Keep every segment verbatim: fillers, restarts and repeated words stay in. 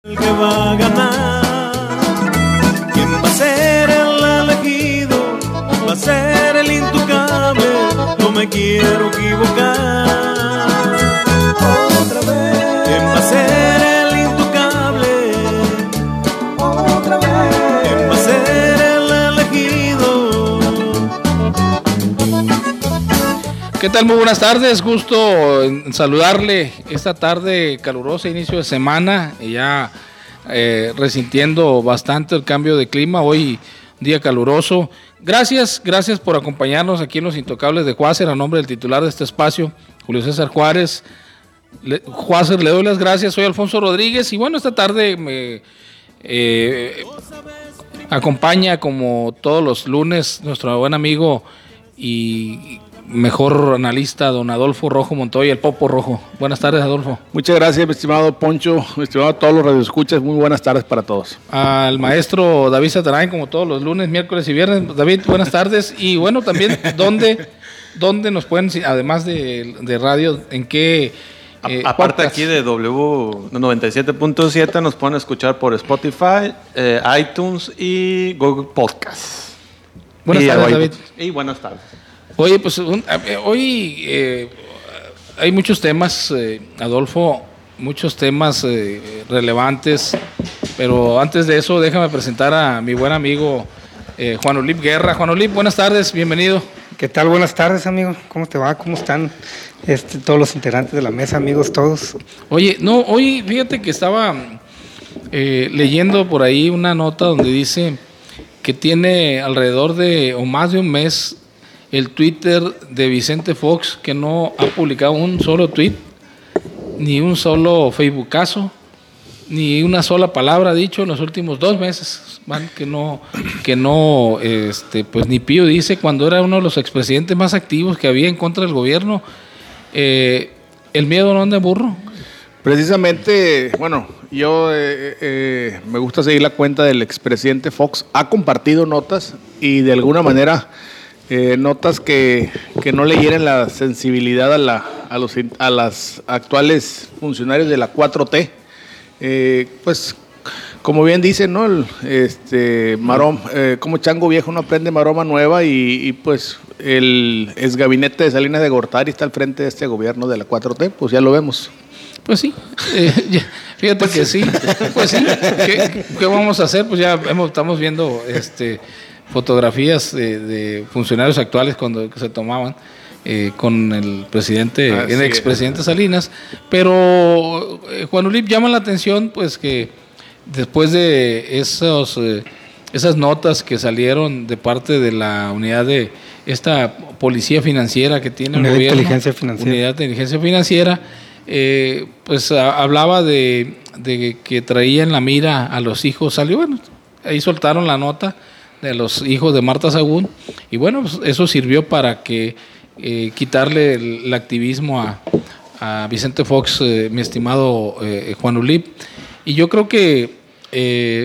El que va a ganar, ¿quién va a ser el elegido? Va a ser el intocable, no me quiero equivocar. Otra vez, ¿quién va a ser el intocable? Otra vez, ¿quién va a ser el elegido? ¿Qué tal? Muy buenas tardes, gusto en saludarle esta tarde calurosa, inicio de semana, y ya eh, resintiendo bastante el cambio de clima, hoy día caluroso. Gracias, gracias por acompañarnos aquí en Los Intocables de Juácer, a nombre del titular de este espacio, Julio César Juárez. Le, Juácer, le doy las gracias, soy Alfonso Rodríguez, y bueno, esta tarde me eh, acompaña, como todos los lunes, nuestro buen amigo y mejor analista, don Adolfo Rojo Montoya, el Popo Rojo. Buenas tardes, Adolfo. Muchas gracias, mi estimado Poncho, mi estimado a todos los radioescuchas, muy buenas tardes para todos. Al maestro David Satarain, como todos los lunes, miércoles y viernes. David, buenas tardes. Y bueno, también, ¿dónde, dónde nos pueden, además de, de radio, en qué... Eh, Aparte podcast? Aquí de W noventa y siete punto siete nos pueden escuchar por Spotify, eh, iTunes y Google Podcasts. Buenas y tardes, hoy, David. Y buenas tardes. Oye, pues un, eh, hoy eh, hay muchos temas, eh, Adolfo, muchos temas eh, relevantes, pero antes de eso déjame presentar a mi buen amigo eh, Juan Olip Guerra. Juan Olip, buenas tardes, bienvenido. ¿Qué tal? Buenas tardes, amigo. ¿Cómo te va? ¿Cómo están este, todos los integrantes de la mesa, amigos todos? Oye, no, hoy fíjate que estaba eh, leyendo por ahí una nota donde dice que tiene alrededor de o más de un mes el Twitter de Vicente Fox, que no ha publicado un solo tweet, ni un solo Facebookazo, ni una sola palabra dicho en los últimos dos meses, man, que no, que no, este, pues ni Pío dice, cuando era uno de los expresidentes más activos que había en contra del gobierno. Eh, ¿El miedo no anda en burro? Precisamente, bueno, yo eh, eh, me gusta seguir la cuenta del expresidente Fox, ha compartido notas y de alguna manera... Eh, notas que, que no le hieren la sensibilidad a, la, a, los, a las actuales funcionarios de la cuatro T. Eh, pues, como bien dicen, ¿no? El, este, marom, eh, como chango viejo no aprende maroma nueva y, y pues el ex gabinete de Salinas de Gortari está al frente de este gobierno de la cuatro T, pues ya lo vemos. Pues sí, eh, ya, fíjate pues que sí, pues sí, ¿qué, qué vamos a hacer? Pues ya hemos, estamos viendo este... fotografías de, de funcionarios actuales cuando se tomaban eh, con el presidente, ah, el sí, expresidente Salinas, pero eh, Juan Olip, llama la atención pues que después de esos, eh, esas notas que salieron de parte de la unidad de esta policía financiera que tiene unidad el gobierno, de inteligencia financiera, unidad de inteligencia financiera, eh, pues a, hablaba de, de que traía en la mira a los hijos, salió, bueno, ahí soltaron la nota de los hijos de Marta Sagún, y bueno, pues eso sirvió para que eh, quitarle el, el activismo a, a Vicente Fox, eh, mi estimado eh, Juan Olip, y yo creo que eh,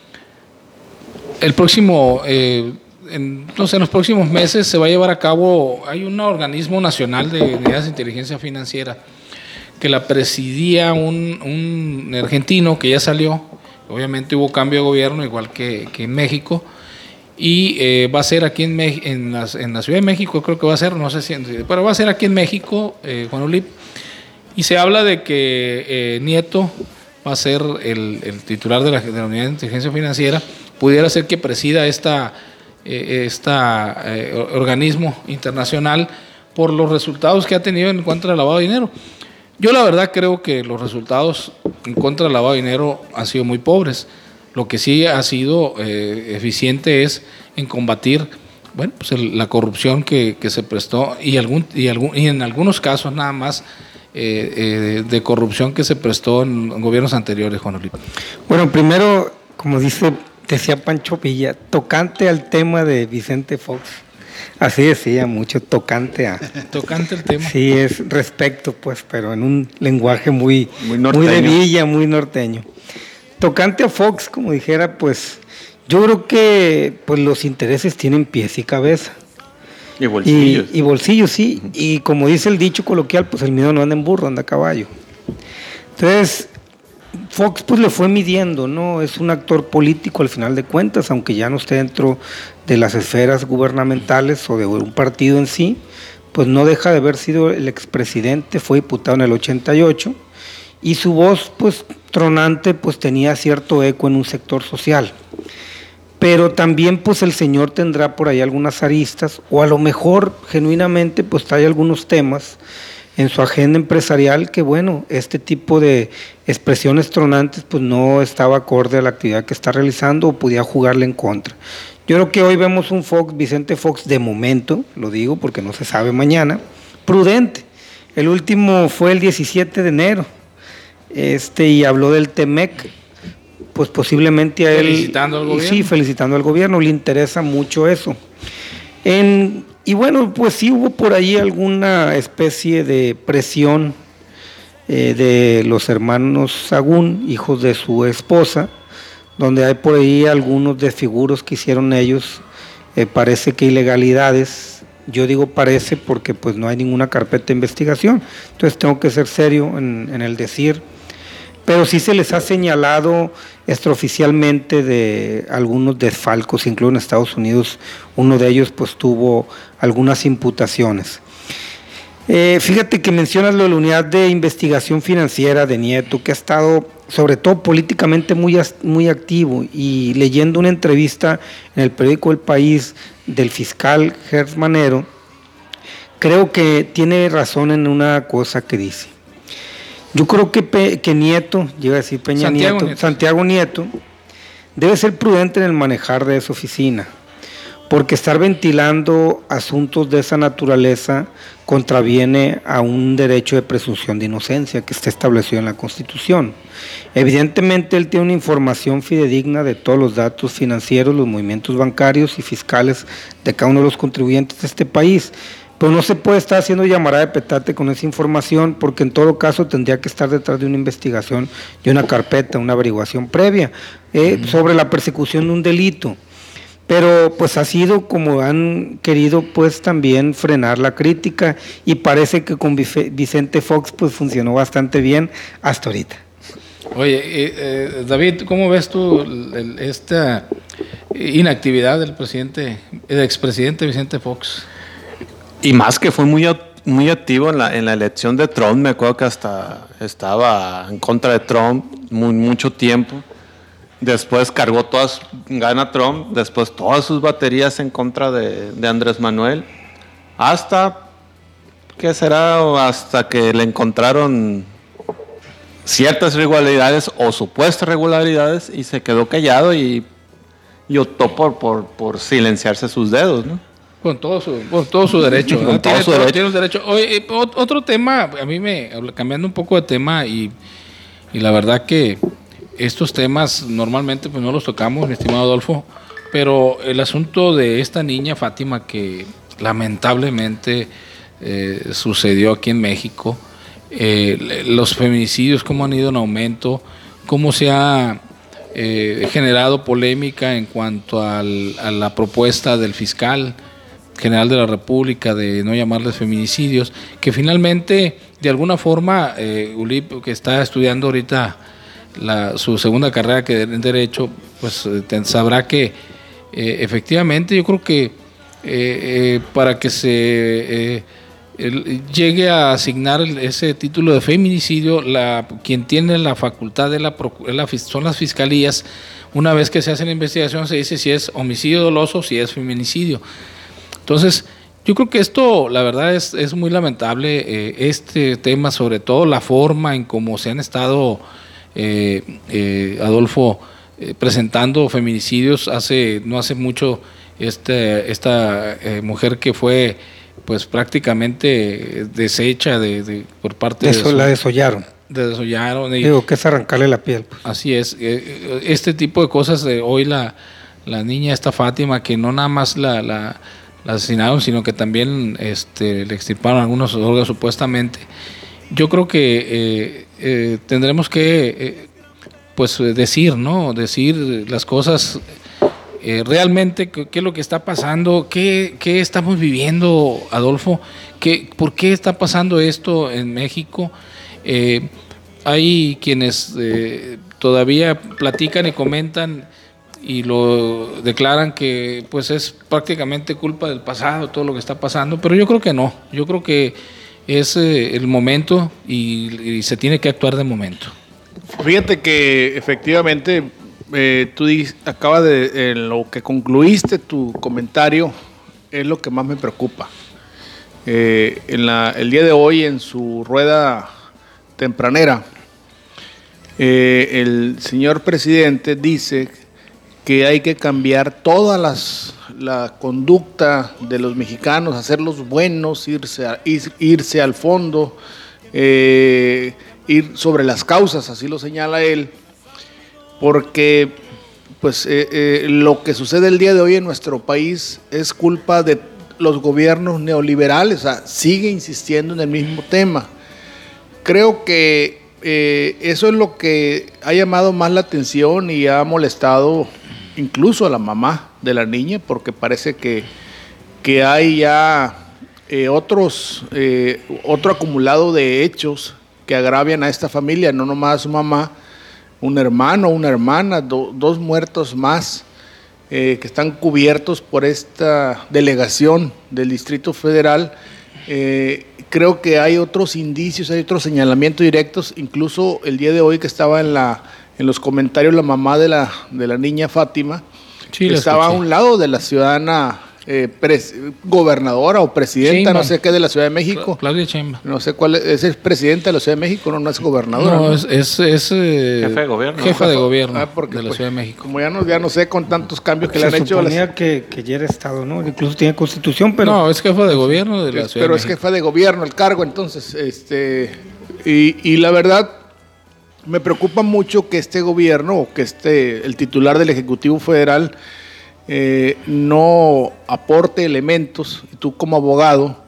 el próximo, eh, en, no sé, en los próximos meses se va a llevar a cabo, hay un organismo nacional de unidades de inteligencia financiera que la presidía un, un argentino que ya salió, obviamente hubo cambio de gobierno igual que, que en México, y eh, va a ser aquí en, Me- en, las, en la Ciudad de México, creo que va a ser, no sé si, pero va a ser aquí en México, eh, Juan Olip, y se habla de que eh, Nieto va a ser el, el titular de la, de la Unidad de Inteligencia Financiera, pudiera ser que presida esta, eh, esta eh, organismo internacional por los resultados que ha tenido en contra del lavado de dinero. Yo la verdad creo que los resultados en contra del lavado de dinero han sido muy pobres. Lo que sí ha sido eh, eficiente es en combatir, bueno, pues el, la corrupción que, que se prestó y, algún, y, algún, y en algunos casos nada más eh, eh, de corrupción que se prestó en, en gobiernos anteriores, Juan Olip. Bueno, primero, como dice, decía Pancho Villa, tocante al tema de Vicente Fox. Así decía, mucho tocante a... Tocante el tema. Sí, es respecto, pues, pero en un lenguaje muy, muy, muy de Villa, muy norteño. Tocante a Fox, como dijera, pues yo creo que pues los intereses tienen pies y cabeza. Y bolsillos. Y, y bolsillos, sí. Uh-huh. Y como dice el dicho coloquial, pues el miedo no anda en burro, anda a caballo. Entonces, Fox pues le fue midiendo, ¿no? Es un actor político al final de cuentas, aunque ya no esté dentro de las esferas gubernamentales o de un partido en sí, pues no deja de haber sido el expresidente, fue diputado en el ochenta y ocho, y su voz pues tronante pues tenía cierto eco en un sector social. Pero también pues el señor tendrá por ahí algunas aristas, o a lo mejor genuinamente pues trae algunos temas en su agenda empresarial que bueno, este tipo de expresiones tronantes pues no estaba acorde a la actividad que está realizando o podía jugarle en contra. Yo creo que hoy vemos un Fox, Vicente Fox, de momento, lo digo porque no se sabe mañana, prudente. El último fue el diecisiete de enero, este, y habló del Temec, pues posiblemente a él... Felicitando al gobierno. Sí, felicitando al gobierno, le interesa mucho eso. En, y bueno, pues sí hubo por ahí alguna especie de presión eh, de los hermanos Sagún, hijos de su esposa, donde hay por ahí algunos desfiguros que hicieron ellos, eh, parece que ilegalidades. Yo digo parece porque pues no hay ninguna carpeta de investigación, entonces tengo que ser serio en, en el decir, pero sí se les ha señalado extraoficialmente de algunos desfalcos, incluso en Estados Unidos uno de ellos pues tuvo algunas imputaciones. Eh, fíjate que mencionas lo de la unidad de investigación financiera de Nieto, que ha estado sobre todo políticamente muy, muy activo, y leyendo una entrevista en el periódico El País del fiscal Gertz Manero, creo que tiene razón en una cosa que dice. Yo creo que, Pe, que Nieto, llega a decir Peña Santiago Nieto, Nieto, Santiago Nieto, debe ser prudente en el manejar de esa oficina, porque estar ventilando asuntos de esa naturaleza contraviene a un derecho de presunción de inocencia que está establecido en la Constitución. Evidentemente él tiene una información fidedigna de todos los datos financieros, los movimientos bancarios y fiscales de cada uno de los contribuyentes de este país, pero no se puede estar haciendo llamarada de petate con esa información, porque en todo caso tendría que estar detrás de una investigación, de una carpeta, una averiguación previa eh, uh-huh. sobre la persecución de un delito. Pero pues ha sido como han querido pues también frenar la crítica, y parece que con Vicente Fox pues funcionó bastante bien hasta ahorita. Oye, eh, eh, David, ¿cómo ves tú el, esta inactividad del presidente, del expresidente Vicente Fox? Y más que fue muy, muy activo en la, en la elección de Trump, me acuerdo que hasta estaba en contra de Trump muy, mucho tiempo. Después cargó todas, gana Trump, después todas sus baterías en contra de, de Andrés Manuel, hasta, ¿qué será? Hasta que le encontraron ciertas irregularidades o supuestas regularidades y se quedó callado y, y optó por, por, por silenciarse sus dedos, ¿no? Con todo su, con todo su derecho, con todo tiene, su todo, derecho. tiene un derecho. Oye, otro tema, a mí me, cambiando un poco de tema, y, y la verdad que estos temas normalmente pues no los tocamos, mi estimado Adolfo, pero el asunto de esta niña Fátima que lamentablemente eh, sucedió aquí en México, eh, los feminicidios cómo han ido en aumento, cómo se ha eh, generado polémica en cuanto al, a la propuesta del fiscal general de la República de no llamarles feminicidios, que finalmente de alguna forma eh, Ulip, que está estudiando ahorita La, su segunda carrera que en Derecho, pues te, sabrá que eh, efectivamente yo creo que eh, eh, para que se eh, el, llegue a asignar el, ese título de feminicidio, la, quien tiene la facultad de la, la, son las fiscalías. Una vez que se hace la investigación se dice si es homicidio doloso o si es feminicidio. Entonces yo creo que esto la verdad es, es muy lamentable, eh, este tema, sobre todo la forma en cómo se han estado Eh, eh, Adolfo, eh, presentando feminicidios. Hace no hace mucho este, esta eh, mujer que fue pues prácticamente deshecha de, de por parte de eso, de su, la desollaron. De desollaron. Y, digo que es arrancarle la piel. Pues. Así es. Eh, este tipo de cosas de hoy la, la niña esta Fátima, que no nada más la, la, la asesinaron, sino que también este, le extirparon algunos órganos supuestamente. Yo creo que eh, eh, tendremos que eh, pues decir, ¿no? Decir las cosas eh, realmente, qué, qué es lo que está pasando, qué, qué estamos viviendo, Adolfo, qué, por qué está pasando esto en México. Eh, hay quienes eh, todavía platican y comentan y lo declaran que pues es prácticamente culpa del pasado todo lo que está pasando, pero yo creo que no, yo creo que es eh, el momento y, y se tiene que actuar de momento. Fíjate que efectivamente eh, tú di, acabas de, en lo que concluiste tu comentario, es lo que más me preocupa. Eh, en la, el día de hoy, en su rueda tempranera, eh, el señor presidente dice que hay que cambiar toda las, la conducta de los mexicanos, hacerlos buenos, irse, a, ir, irse al fondo, eh, ir sobre las causas, así lo señala él, porque pues eh, eh, lo que sucede el día de hoy en nuestro país es culpa de los gobiernos neoliberales, o sea, sigue insistiendo en el mismo tema. Creo que eh, eso es lo que ha llamado más la atención y ha molestado incluso a la mamá de la niña, porque parece que, que hay ya eh, otros, eh, otro acumulado de hechos que agravian a esta familia, no nomás a su mamá, un hermano, una hermana, do, dos muertos más eh, que están cubiertos por esta delegación del Distrito Federal. Eh, creo que hay otros indicios, hay otros señalamientos directos, incluso el día de hoy que estaba en, la, en los comentarios la mamá de la, de la niña Fátima, sí, estaba escuché. A un lado de la ciudadana eh, pres, gobernadora o presidenta, Sheinbaum. No sé qué, de la Ciudad de México. Claudia Sheinbaum. No sé cuál es, es presidenta de la Ciudad de México, no, no es gobernadora. No, ¿no? es, es, es eh, jefe de gobierno. Jefa ¿no? de gobierno ah, porque, de la pues, Ciudad de México. Como ya no, ya no sé con tantos cambios que Se le han hecho. Se suponía las... que, que ya era Estado, ¿no? Incluso tiene constitución, pero... No, es jefa de gobierno de la es, Ciudad Pero de es México. jefa de gobierno el cargo, entonces, este... Y, y la verdad, me preocupa mucho que este gobierno, o que este, el titular del Ejecutivo Federal, eh, no aporte elementos, tú como abogado,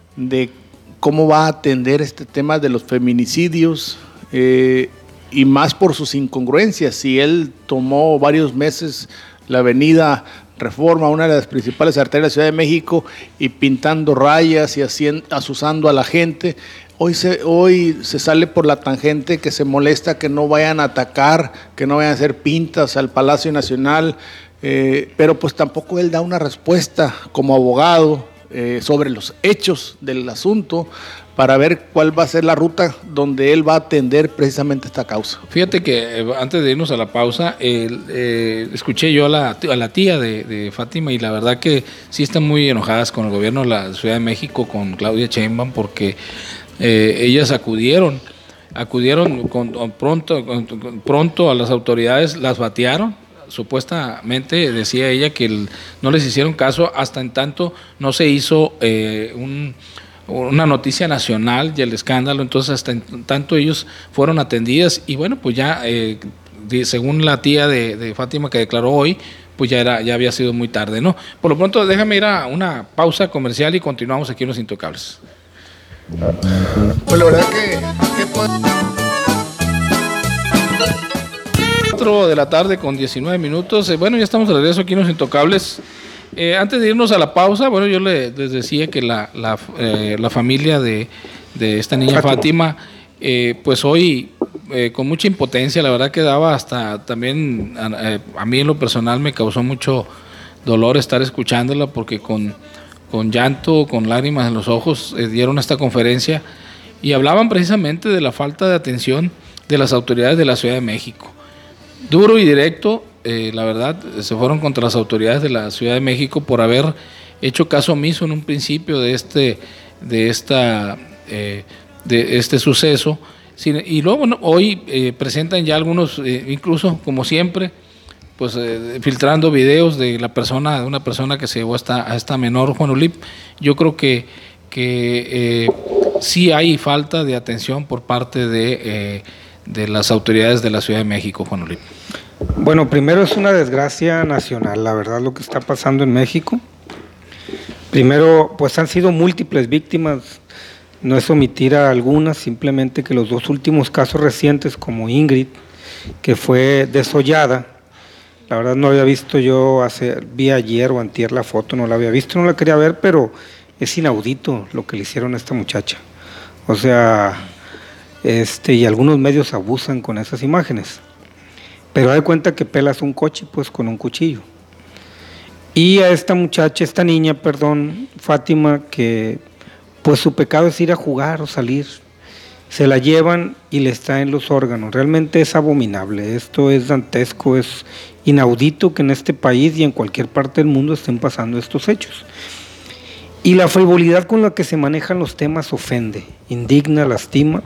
de cómo va a atender este tema de los feminicidios, eh, y más por sus incongruencias. Si él tomó varios meses la avenida Reforma, una de las principales arterias de la Ciudad de México, y pintando rayas y haciendo, asusando a la gente, Hoy se, hoy se sale por la tangente que se molesta que no vayan a atacar, que no vayan a hacer pintas al Palacio Nacional, eh, pero pues tampoco él da una respuesta como abogado eh, sobre los hechos del asunto para ver cuál va a ser la ruta donde él va a atender precisamente esta causa. Fíjate que eh, antes de irnos a la pausa, eh, eh, escuché yo a la, a la tía de, de Fátima y la verdad que sí están muy enojadas con el gobierno de la Ciudad de México, con Claudia Sheinbaum, porque Eh, ellas acudieron, acudieron con, con pronto, con, con pronto a las autoridades, las batearon, supuestamente decía ella que el, no les hicieron caso hasta en tanto no se hizo eh, un, una noticia nacional y el escándalo, entonces hasta en tanto ellos fueron atendidas y bueno, pues ya eh, de, según la tía de, de Fátima que declaró hoy, pues ya, era, ya había sido muy tarde, ¿no? Por lo pronto déjame ir a una pausa comercial y continuamos aquí en Los Intocables. Pues la verdad que, que puede... cuatro de la tarde con diecinueve minutos. Eh, bueno, ya estamos de regreso aquí en Los Intocables. Eh, antes de irnos a la pausa, bueno, yo le, les decía que la, la, eh, la familia de, de esta niña Fátima, eh, pues hoy eh, con mucha impotencia, la verdad que daba hasta también, a, a mí en lo personal me causó mucho dolor estar escuchándola porque con... con llanto, con lágrimas en los ojos, eh, dieron esta conferencia y hablaban precisamente de la falta de atención de las autoridades de la Ciudad de México. Duro y directo, eh, la verdad, se fueron contra las autoridades de la Ciudad de México por haber hecho caso omiso en un principio de este, de esta, eh, de este suceso. Y luego bueno, hoy eh, presentan ya algunos, eh, incluso como siempre, pues eh, filtrando videos de la persona, de una persona que se llevó a esta, a esta menor, Juan Ulip. Yo creo que, que eh, sí hay falta de atención por parte de, eh, de las autoridades de la Ciudad de México, Juan Ulip. Bueno, primero es una desgracia nacional, la verdad, lo que está pasando en México. Primero, pues han sido múltiples víctimas, no es omitir a algunas, simplemente que los dos últimos casos recientes, como Ingrid, que fue desollada, la verdad no había visto yo, hace, vi ayer o antier la foto, no la había visto, no la quería ver, pero es inaudito lo que le hicieron a esta muchacha. O sea, este, y algunos medios abusan con esas imágenes. pero haz de cuenta que pelas un coche pues con un cuchillo. Y a esta muchacha, esta niña, perdón, Fátima, que pues su pecado es ir a jugar o salir, se la llevan y le extraen los órganos. Realmente es abominable, esto es dantesco, es inaudito que en este país y en cualquier parte del mundo estén pasando estos hechos. Y la frivolidad con la que se manejan los temas ofende, indigna, lastima,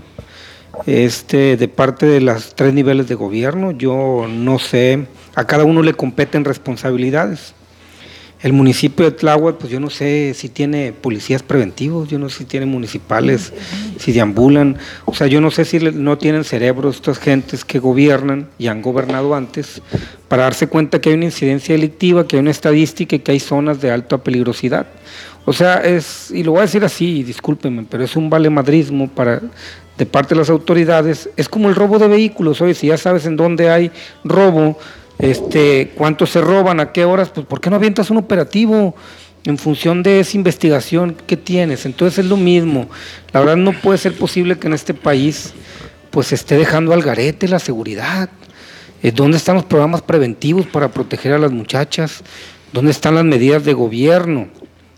este, de parte de los tres niveles de gobierno. Yo no sé, a cada uno le competen responsabilidades. El municipio de Tláhuac, pues yo no sé si tiene policías preventivos, yo no sé si tiene municipales, si deambulan, o sea, yo no sé si no tienen cerebro estas gentes que gobiernan y han gobernado antes para darse cuenta que hay una incidencia delictiva, que hay una estadística y que hay zonas de alta peligrosidad. O sea, es, y lo voy a decir así, discúlpenme, pero es un valemadrismo para, de parte de las autoridades. Es como el robo de vehículos. Oye, si ya sabes en dónde hay robo, este, cuántos se roban, a qué horas, pues ¿por qué no avientas un operativo en función de esa investigación que tienes? Entonces es lo mismo. La verdad no puede ser posible que en este país pues se esté dejando al garete la seguridad. ¿Dónde están los programas preventivos para proteger a las muchachas? ¿Dónde están las medidas de gobierno?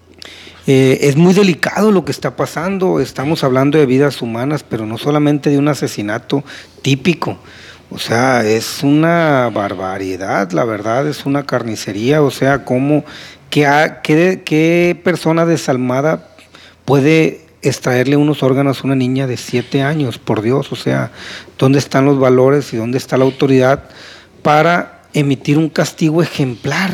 Eh, es muy delicado lo que está pasando, estamos hablando de vidas humanas, pero no solamente de un asesinato típico, o sea, es una barbaridad, la verdad, es una carnicería, o sea, ¿cómo, qué, qué, qué persona desalmada puede extraerle unos órganos a una niña de siete años, por Dios? O sea, ¿dónde están los valores y dónde está la autoridad para emitir un castigo ejemplar?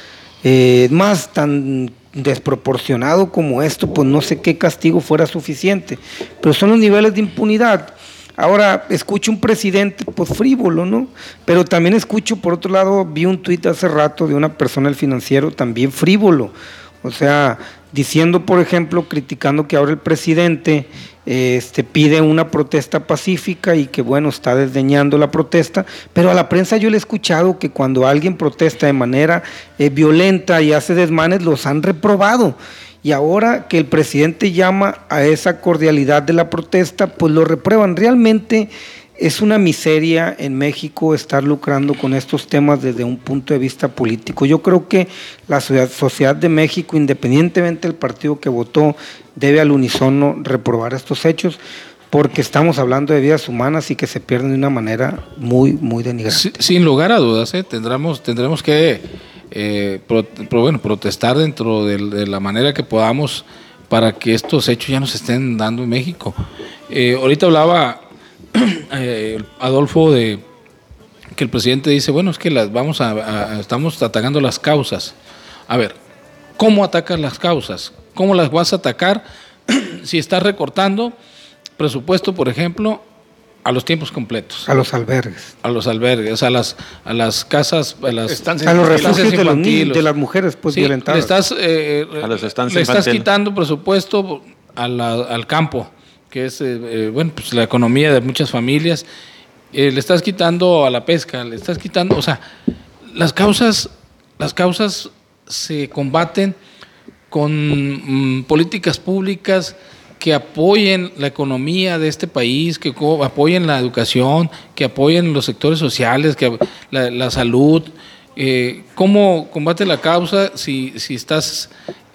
Eh, más tan desproporcionado como esto, pues no sé qué castigo fuera suficiente, pero son los niveles de impunidad. Ahora, escucho un presidente pues frívolo, ¿no? Pero también escucho, por otro lado, vi un tuit hace rato de una persona del Financiero también frívolo, o sea, diciendo, por ejemplo, criticando que ahora el presidente este, pide una protesta pacífica y que, bueno, está desdeñando la protesta, pero a la prensa yo le he escuchado que cuando alguien protesta de manera eh, violenta y hace desmanes, los han reprobado. Y ahora que el presidente llama a esa cordialidad de la protesta, pues lo reprueban. Realmente es una miseria en México estar lucrando con estos temas desde un punto de vista político. Yo creo que la sociedad de México, independientemente del partido que votó, debe al unísono reprobar estos hechos, porque estamos hablando de vidas humanas y que se pierden de una manera muy, muy denigrante. Sí, sin lugar a dudas, ¿eh? tendremos, tendremos que eh, pro, pro, bueno, protestar dentro de, de la manera que podamos para que estos hechos ya no se estén dando en México. Eh, ahorita hablaba eh, Adolfo de que el presidente dice, bueno, es que las vamos a, a estamos atacando las causas. A ver, ¿cómo atacas las causas? ¿Cómo las vas a atacar si estás recortando presupuesto, por ejemplo, a los tiempos completos? A los albergues. A los albergues, a las, a las casas, a, las, a los refugios de, los niños, de las mujeres pues, sí, violentadas. Le estás, eh, a las estancias le estás infantil. quitando presupuesto a la, al campo, que es eh, eh, bueno, pues la economía de muchas familias. Eh, le estás quitando a la pesca, le estás quitando, o sea, las causas, las causas se combaten con mm, políticas públicas que apoyen la economía de este país, que apoyen la educación, que apoyen los sectores sociales, que la, la salud. Eh, ¿Cómo combate la causa si, si estás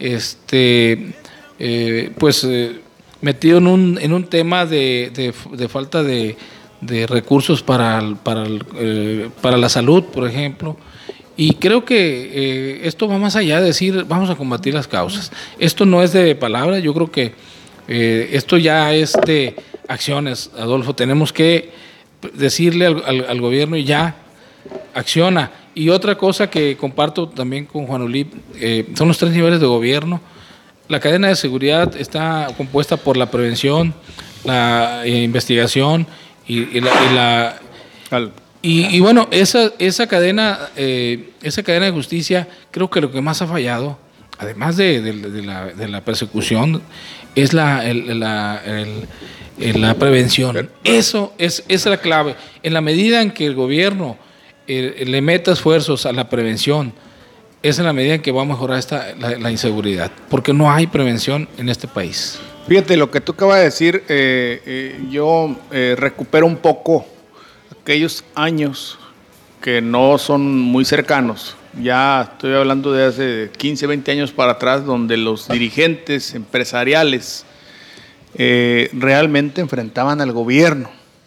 este, eh, pues, eh, metido en un, en un tema de, de, de falta de, de recursos para, para, eh, para la salud, por ejemplo? Y creo que eh, esto va más allá de decir vamos a combatir las causas. Esto no es de palabra, yo creo que eh, esto ya es de acciones, Adolfo. Tenemos que decirle al, al, al gobierno y ya acciona. Y otra cosa que comparto también con Juan Olip, eh, son los tres niveles de gobierno. La cadena de seguridad está compuesta por la prevención, la eh, investigación y, y la... Y la al Y, y bueno, esa, esa, cadena, eh, esa cadena de justicia, creo que lo que más ha fallado, además de, de, de, la, de la persecución, es la, el, la, el, el, la prevención. Eso es, es la clave. En la medida en que el gobierno eh, le meta esfuerzos a la prevención, es en la medida en que va a mejorar esta, la, la inseguridad, porque no hay prevención en este país. Fíjate, lo que tú acabas de decir, eh, eh, yo eh, recupero un poco aquellos años que no son muy cercanos. Ya estoy hablando de hace quince, veinte años para atrás, donde los dirigentes empresariales eh, realmente enfrentaban al gobierno.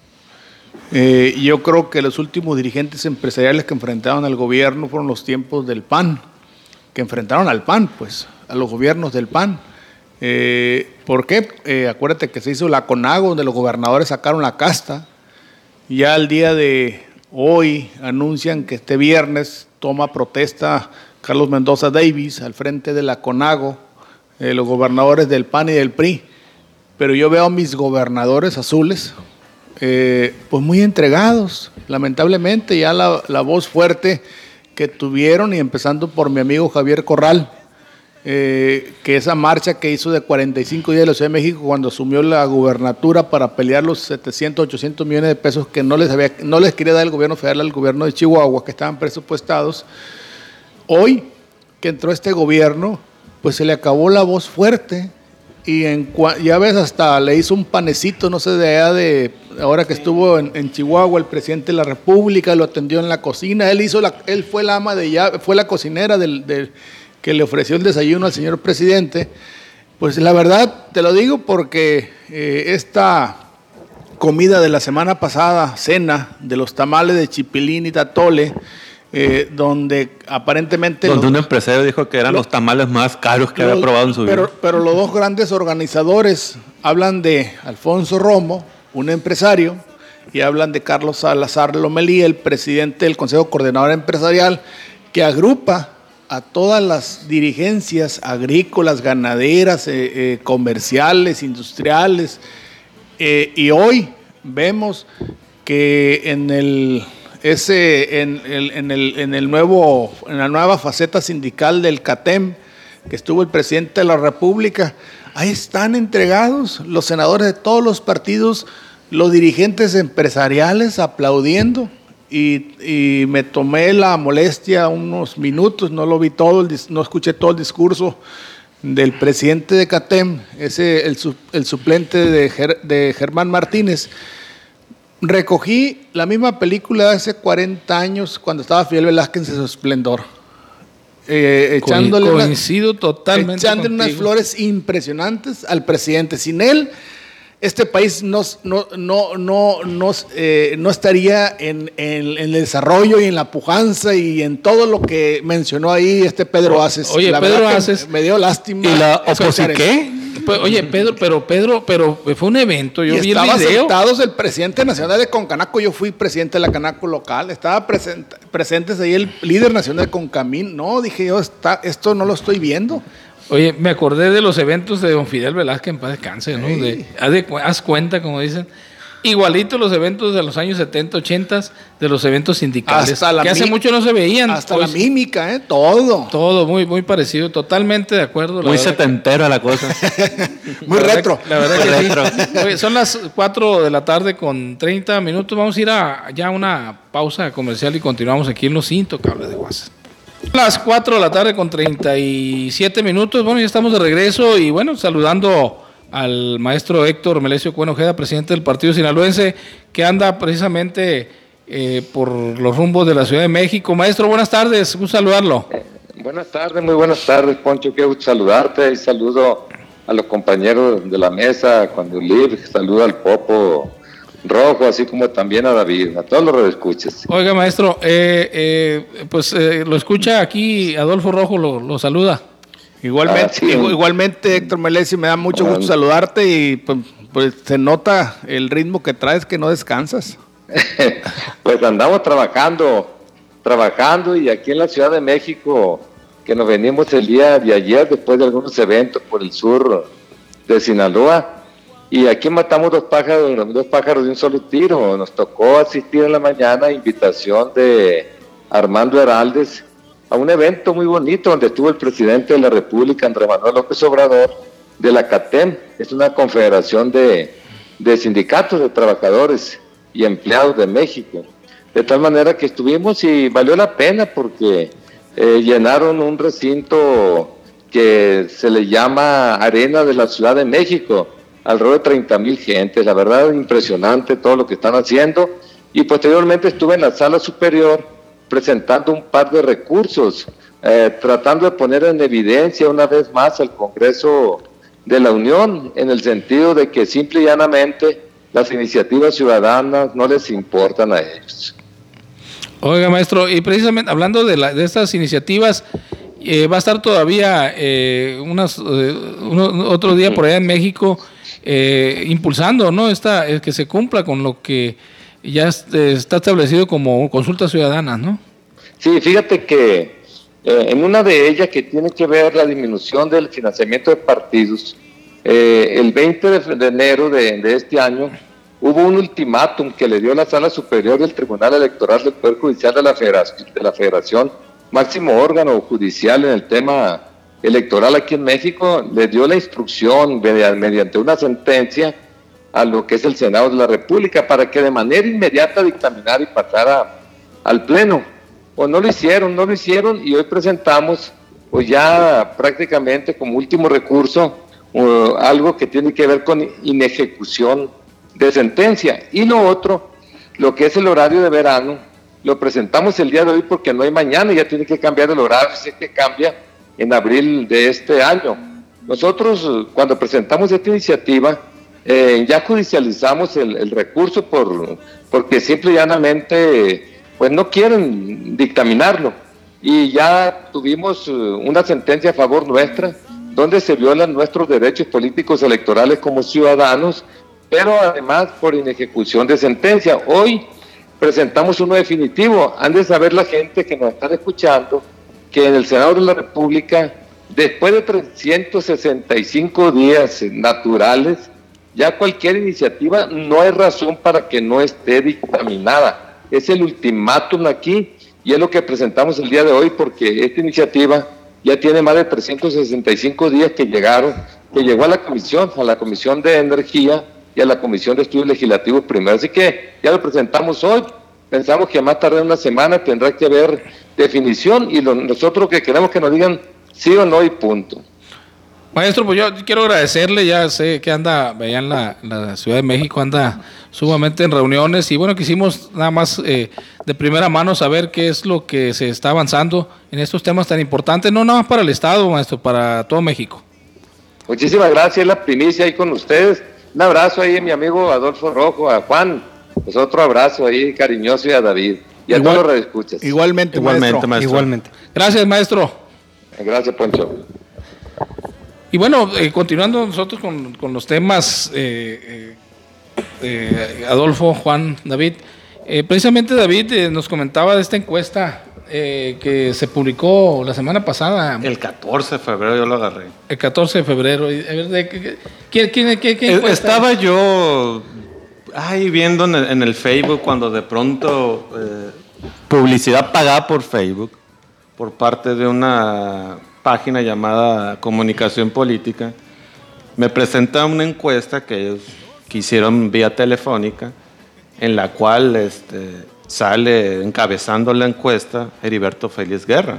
Eh, yo creo que los últimos dirigentes empresariales que enfrentaban al gobierno fueron los tiempos del P A N, que enfrentaron al P A N, pues, a los gobiernos del P A N. Eh, ¿Por qué? Eh, acuérdate que se hizo la CONAGO, donde los gobernadores sacaron la casta. Ya al día de hoy anuncian que este viernes toma protesta Carlos Mendoza Davis al frente de la CONAGO, eh, los gobernadores del P A N y del P R I. Pero yo veo a mis gobernadores azules, eh, pues muy entregados. Lamentablemente ya la, la voz fuerte que tuvieron, y empezando por mi amigo Javier Corral, eh, que esa marcha que hizo de cuarenta y cinco días de la Ciudad de México cuando asumió la gubernatura para pelear los setecientos, ochocientos millones de pesos que no les, había, no les quería dar el gobierno federal al gobierno de Chihuahua, que estaban presupuestados. Hoy que entró este gobierno, pues se le acabó la voz fuerte, y en, ya ves, hasta le hizo un panecito, no sé, de allá de, ahora que estuvo en, en Chihuahua, el presidente de la República lo atendió en la cocina, él hizo la, él fue la ama de llave, fue la cocinera del, del que le ofreció el desayuno al señor presidente. Pues la verdad, te lo digo porque eh, esta comida de la semana pasada, cena de los tamales de chipilín y tatole, eh, donde aparentemente... Donde los, un empresario dijo que eran los, los tamales más caros que los, había probado en su pero, vida. Pero los dos grandes organizadores hablan de Alfonso Romo, un empresario, y hablan de Carlos Salazar Lomelí, el presidente del Consejo Coordinador Empresarial, que agrupa a todas las dirigencias agrícolas, ganaderas, eh, eh, comerciales, industriales, eh, y hoy vemos que en el ese en el, en el en el nuevo en la nueva faceta sindical del CATEM, que estuvo el presidente de la República, ahí están entregados los senadores de todos los partidos, los dirigentes empresariales aplaudiendo. Y, y me tomé la molestia unos minutos, no lo vi todo, el, no escuché todo el discurso del presidente de CATEM, ese, el, el suplente de, Ger, de Germán Martínez. Recogí la misma película de hace cuarenta años, cuando estaba Fidel Velázquez en su esplendor. Eh, echándole Coincido una, totalmente echándole contigo. unas flores impresionantes al presidente. Sin él, este país no, no, no, no, no, eh, no estaría en, en, en el desarrollo y en la pujanza y en todo lo que mencionó ahí este Pedro Aces. Oye, la Pedro Aces. Me dio lástima. ¿Y la oposición qué? Oye, Pedro, pero Pedro, pero fue un evento, yo y vi el estaba video. sentados el presidente nacional de Concanaco, yo fui presidente de la Canaco local, estaba present, presentes ahí el líder nacional de Concamín. No, dije yo, está, esto no lo estoy viendo. Oye, me acordé de los eventos de don Fidel Velázquez, en paz descanse, ¿no? Sí. De, haz, de, haz cuenta, como dicen, igualito los eventos de los años setenta, ochenta, de los eventos sindicales, Hasta la que hace mi- mucho no se veían. Hasta Hoy la sí, mímica, ¿eh? Todo. todo muy, muy parecido, totalmente de acuerdo. la Muy verdad. setentera la cosa. Muy La verdad retro. que- La verdad Muy que retro. sí. Oye, son las cuatro de la tarde con treinta minutos. Vamos a ir a ya una pausa comercial y continuamos aquí en Los Intocables de Guasa. Las cuatro de la tarde con treinta y siete minutos. Bueno, ya estamos de regreso y bueno, saludando al maestro Héctor Melesio Cuen Ojeda, presidente del Partido Sinaloense, que anda precisamente eh, por los rumbos de la Ciudad de México. Maestro, buenas tardes, un saludarlo. Eh, buenas tardes, muy buenas tardes, Poncho, qué gusto saludarte y saludo a los compañeros de la mesa, Juan de Oliv, saludo al Popo Rojo, así como también a David, a todos los redescuchas. Oiga, maestro, eh, eh, pues eh, lo escucha aquí, Adolfo Rojo lo, lo saluda. Igualmente, Ah, sí. igu- igualmente, Héctor Melesio, me da mucho gusto Ah. saludarte y pues, pues se nota el ritmo que traes, que no descansas. Pues andamos trabajando, trabajando y aquí en la Ciudad de México, que nos venimos el día de ayer después de algunos eventos por el sur de Sinaloa, y aquí matamos dos pájaros, dos pájaros de un solo tiro. Nos tocó asistir en la mañana a invitación de Armando Heraldes a un evento muy bonito donde estuvo el presidente de la República, Andrés Manuel López Obrador, de la CATEM, es una confederación de, de sindicatos de trabajadores y empleados de México. De tal manera que estuvimos y valió la pena porque eh, llenaron un recinto que se le llama Arena de la Ciudad de México, alrededor de treinta mil gentes. La verdad, impresionante todo lo que están haciendo. Y posteriormente estuve en la sala superior presentando un par de recursos, eh, tratando de poner en evidencia una vez más al Congreso de la Unión, en el sentido de que simple y llanamente las iniciativas ciudadanas no les importan a ellos. Oiga, maestro, y precisamente hablando de, la, de estas iniciativas, eh, va a estar todavía eh, unas, eh, uno, otro día por allá en México eh, impulsando, ¿no? Esta, eh, que se cumpla con lo que ya está establecido como consultas ciudadanas, ¿no? Sí, fíjate que eh, en una de ellas que tiene que ver la disminución del financiamiento de partidos, eh, el veinte de enero de, de este año hubo un ultimátum que le dio la Sala Superior del Tribunal Electoral del Poder Judicial de la Federación, de la Federación, máximo órgano judicial en el tema electoral aquí en México, le dio la instrucción mediante una sentencia a lo que es el Senado de la República para que de manera inmediata dictaminara y pasara al Pleno. Pues no lo hicieron, no lo hicieron y hoy presentamos, pues ya prácticamente como último recurso, uh, algo que tiene que ver con inejecución de sentencia. Y lo otro, lo que es el horario de verano, lo presentamos el día de hoy porque no hay mañana, ya tiene que cambiar el horario, si es que cambia en abril de este año. Nosotros, cuando presentamos esta iniciativa, Eh, ya judicializamos el, el recurso por, porque simple y llanamente pues no quieren dictaminarlo y ya tuvimos una sentencia a favor nuestra donde se violan nuestros derechos políticos electorales como ciudadanos, pero además por inejecución de sentencia. Hoy presentamos uno definitivo. Han de saber la gente que nos están escuchando que en el Senado de la República, después de trescientos sesenta y cinco días naturales, ya cualquier iniciativa no hay razón para que no esté dictaminada. Es el ultimátum aquí y es lo que presentamos el día de hoy porque esta iniciativa ya tiene más de trescientos sesenta y cinco días que llegaron, que llegó a la comisión, a la Comisión de Energía y a la Comisión de Estudios Legislativos primero. Así que ya lo presentamos hoy. Pensamos que más tarde de una semana tendrá que haber definición y lo, nosotros que queremos que nos digan sí o no y punto. Maestro, pues yo quiero agradecerle, ya sé que anda allá en la, la Ciudad de México, anda sumamente en reuniones y bueno, quisimos nada más eh, de primera mano saber qué es lo que se está avanzando en estos temas tan importantes, no nada más para el Estado, maestro, para todo México. Muchísimas gracias, la primicia ahí con ustedes. Un abrazo ahí a mi amigo Adolfo Rojo, a Juan, pues otro abrazo ahí cariñoso y a David y a Igual, todos los redescuchas. Igualmente, igualmente, maestro. maestro. Igualmente. Gracias, maestro. Gracias, Poncho. Y bueno, eh, continuando nosotros con, con los temas, eh, eh, eh, Adolfo, Juan, David, eh, precisamente David eh, nos comentaba de esta encuesta eh, que se publicó la semana pasada. El catorce de febrero yo lo agarré. El catorce de febrero. ¿Quién, quién, quién, quién encuesta? Estaba yo ahí viendo en el, en el Facebook cuando de pronto eh, publicidad pagada por Facebook por parte de una página llamada Comunicación Política, me presenta una encuesta que ellos que hicieron vía telefónica, en la cual este, sale encabezando la encuesta Heriberto Félix Guerra.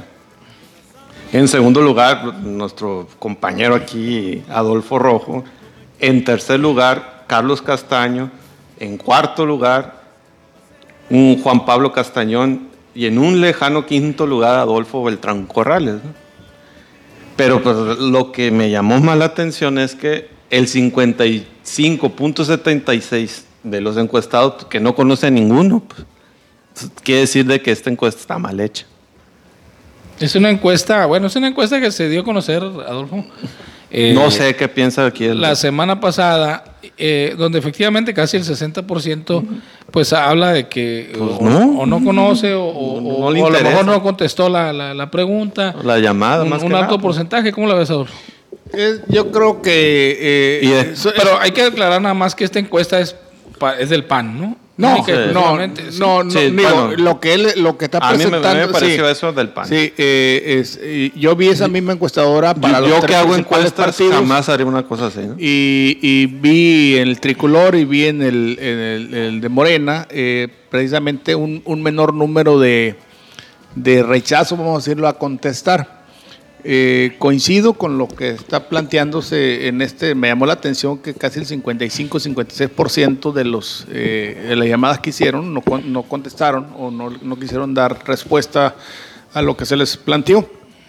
En segundo lugar, nuestro compañero aquí, Adolfo Rojo. En tercer lugar, Carlos Castaño. En cuarto lugar, un Juan Pablo Castañón. Y en un lejano quinto lugar, Adolfo Beltrán Corrales, ¿no? Pero pues, lo que me llamó más la atención es que el cincuenta y cinco punto setenta y seis de los encuestados que no conoce a ninguno, pues, quiere decir de que esta encuesta está mal hecha. Es una encuesta, bueno, es una encuesta que se dio a conocer, Adolfo. Eh, no sé qué piensa aquí. El... La semana pasada, eh, donde efectivamente casi el sesenta por ciento pues habla de que pues o, no, o no conoce o, o, no o a lo mejor no contestó la, la, la pregunta. La llamada, un, más un que alto nada. porcentaje. ¿Cómo la ves, Adolfo? Eh, yo creo que... Eh, y es, pero hay que aclarar nada más que esta encuesta es, es del P A N, ¿no? No, sí, no, sí. no, no, sí, digo, bueno, lo que él, lo que está a presentando. A mí me, me pareció sí, eso del P A N. Sí, eh, es, eh, yo vi esa misma encuestadora para yo, los yo que hago encuestas partidos, jamás haré una cosa así, ¿no? Y, y vi en el tricolor y vi en el, en el, el de Morena eh, precisamente un, un menor número de, de rechazo, vamos a decirlo, a contestar. Eh, coincido con lo que está planteándose en este, me llamó la atención que casi el cincuenta y cinco, cincuenta y seis por ciento de, los, eh, de las llamadas que hicieron no, no contestaron o no, no quisieron dar respuesta a lo que se les planteó.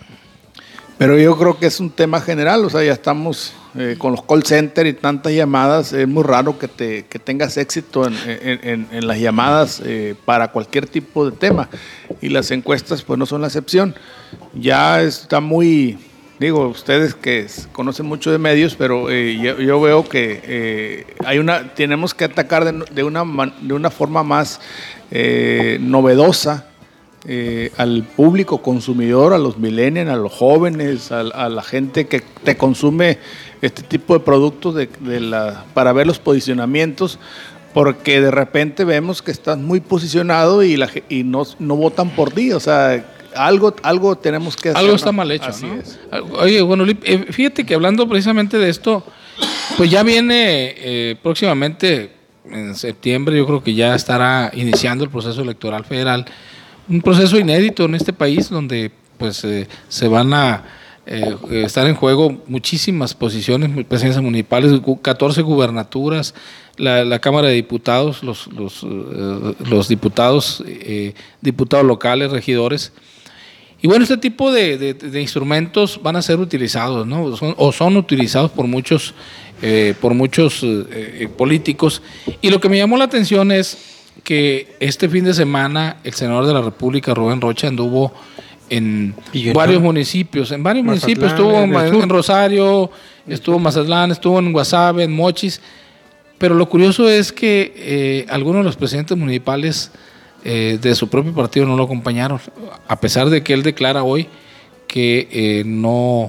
Pero yo creo que es un tema general, o sea, ya estamos eh, con los call centers y tantas llamadas, es muy raro que, te, que tengas éxito en, en, en, en las llamadas eh, para cualquier tipo de tema, y las encuestas pues no son la excepción. Ya está muy, digo, ustedes que conocen mucho de medios, pero eh, yo, yo veo que eh, hay una, tenemos que atacar de, de, una, de una forma más eh, novedosa, Eh, al público consumidor, a los millennials, a los jóvenes, a, a la gente que te consume este tipo de productos de, de la, para ver los posicionamientos, porque de repente vemos que estás muy posicionado y, la, y no, no votan por ti, o sea, algo, algo tenemos que hacer. Algo está mal hecho, Así ¿no? es. Oye, bueno, fíjate que hablando precisamente de esto, pues ya viene eh, próximamente, en septiembre, yo creo que ya estará iniciando el proceso electoral federal. Un proceso inédito en este país donde pues eh, se van a eh, estar en juego muchísimas posiciones, presidencias municipales, catorce gubernaturas, la, la Cámara de Diputados, los, los, uh, los diputados, eh, diputados locales, regidores. Y bueno, este tipo de, de, de instrumentos van a ser utilizados, ¿no? Son, o son utilizados por muchos, eh, por muchos eh, políticos. Y lo que me llamó la atención es que este fin de semana el senador de la República, Rubén Rocha, anduvo en varios municipios, en varios Mazatlán, municipios, estuvo en, en Rosario, estuvo en Mazatlán, estuvo en Guasave, en Mochis, pero lo curioso es que eh, algunos de los presidentes municipales eh, de su propio partido no lo acompañaron, a pesar de que él declara hoy que eh, no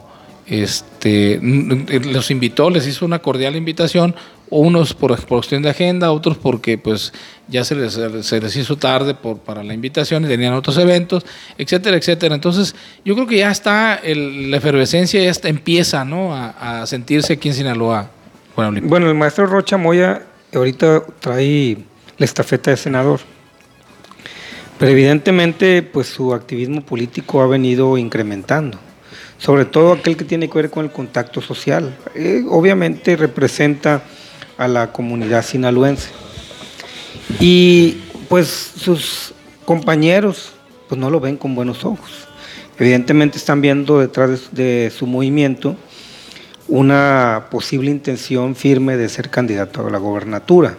este, los invitó, les hizo una cordial invitación, unos por, por cuestión de agenda, otros porque pues ya se les, se les hizo tarde por, para la invitación y tenían otros eventos, etcétera, etcétera. Entonces yo creo que ya está, el, la efervescencia ya está, empieza, ¿no? a, a sentirse aquí en Sinaloa. Bueno, bueno, el maestro Rocha Moya ahorita trae la estafeta de senador, pero evidentemente pues su activismo político ha venido incrementando, sobre todo aquel que tiene que ver con el contacto social. Eh, obviamente representa a la comunidad sinaloense y pues sus compañeros pues no lo ven con buenos ojos. Evidentemente están viendo detrás de, de su movimiento una posible intención firme de ser candidato a la gobernatura,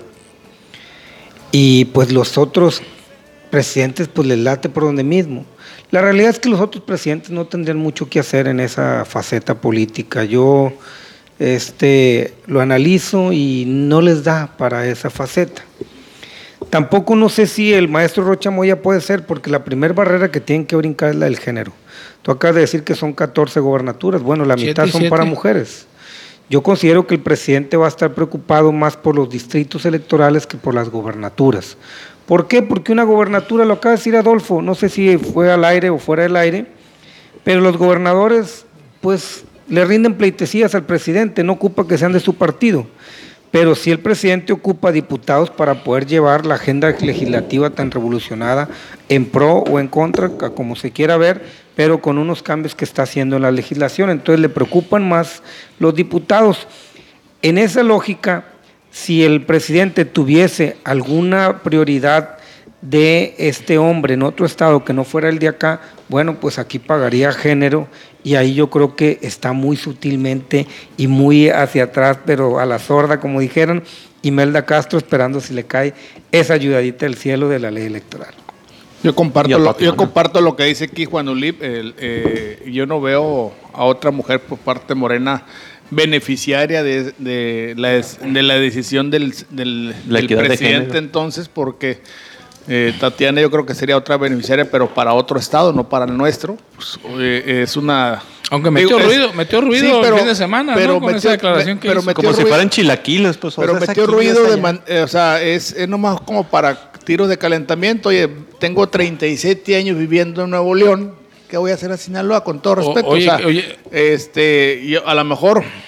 y pues los otros presidentes pues les late por donde mismo. La realidad es que los otros presidentes no tendrían mucho que hacer en esa faceta política. Yo este, lo analizo y no les da para esa faceta. Tampoco no sé si el maestro Rocha Moya puede ser, porque la primera barrera que tienen que brincar es la del género. Tú acabas de decir que son catorce gobernaturas, bueno, la mitad son para mujeres. Yo considero que el presidente va a estar preocupado más por los distritos electorales que por las gobernaturas. ¿Por qué? Porque una gobernatura, lo acaba de decir Adolfo, no sé si fue al aire o fuera del aire, pero los gobernadores pues le rinden pleitesías al presidente, no ocupa que sean de su partido, pero sí el presidente ocupa diputados para poder llevar la agenda legislativa tan revolucionada en pro o en contra, como se quiera ver, pero con unos cambios que está haciendo en la legislación. Entonces le preocupan más los diputados. En esa lógica, si el presidente tuviese alguna prioridad de este hombre en otro estado que no fuera el de acá, bueno, pues aquí pagaría género, y ahí yo creo que está muy sutilmente y muy hacia atrás, pero a la sorda, como dijeron, Imelda Castro esperando si le cae esa ayudadita del cielo de la ley electoral. Yo comparto, lo, yo comparto lo que dice aquí Juan Ulip. El, eh, yo no veo a otra mujer por parte de Morena beneficiaria de, de, la, de la decisión del, del, del presidente de entonces, porque eh, Tatiana yo creo que sería otra beneficiaria, pero para otro estado, no para el nuestro. Pues, eh, es una... Aunque metió digo, ruido, es, metió ruido sí, pero, el fin de semana, pero ¿no? Con metió, esa declaración me, que pero hizo. Como ruido, si fueran chilaquiles, pues. Pero o sea, metió ruido, de man, eh, o sea, es, es nomás como para tiros de calentamiento. Oye, tengo treinta y siete años viviendo en Nuevo León, ¿qué voy a hacer a Sinaloa? Con todo respeto. O, oye, o sea, oye. Este, yo, a lo mejor